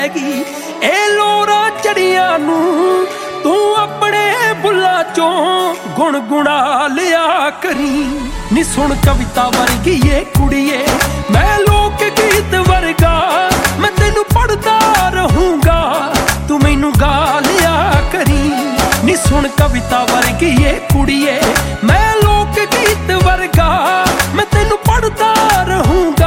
ਇਹ ਲੋਰਾਂ ਚੜੀਆਂ ਨੂੰ ਤੂੰ ਆਪਣੇ ਬੁੱਲਾਂ ਚੋਂ ਗੁਣਗੁਣਾ ਲਿਆ ਕਰੀ ਨੀ। ਸੁਣ ਕਵਿਤਾ ਵਰਗੀ ਏ ਕੁੜੀਏ ਮੈਂ ਲੋਕ ਗੀਤ ਵਰਗਾ, ਮੈਂ ਤੈਨੂੰ ਪੜ੍ਹਦਾ ਰਹੂੰਗਾ ਤੂੰ ਮੈਨੂੰ ਗਾ ਲਿਆ ਕਰੀ ਨੀ। ਸੁਣ ਕਵਿਤਾ ਵਰਗੀ ਏ ਕੁੜੀਏ ਮੈਂ ਲੋਕ ਗੀਤ ਵਰਗਾ, ਮੈਂ ਤੈਨੂੰ ਪੜ੍ਹਦਾ ਰਹੂੰਗਾ